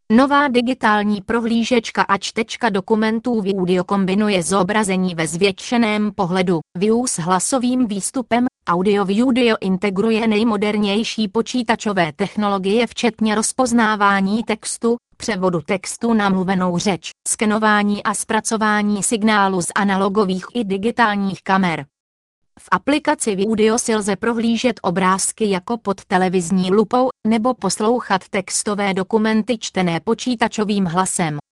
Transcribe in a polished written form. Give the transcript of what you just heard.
Nová digitální prohlížečka a čtečka dokumentů View kombinuje zobrazení ve zvětšeném pohledu View s hlasovým výstupem. Audio View integruje nejmodernější počítačové technologie včetně rozpoznávání textu, převodu textu na mluvenou řeč, skenování a zpracování signálu z analogových i digitálních kamer. V aplikaci View si lze prohlížet obrázky jako pod televizní lupou nebo poslouchat textové dokumenty čtené počítačovým hlasem.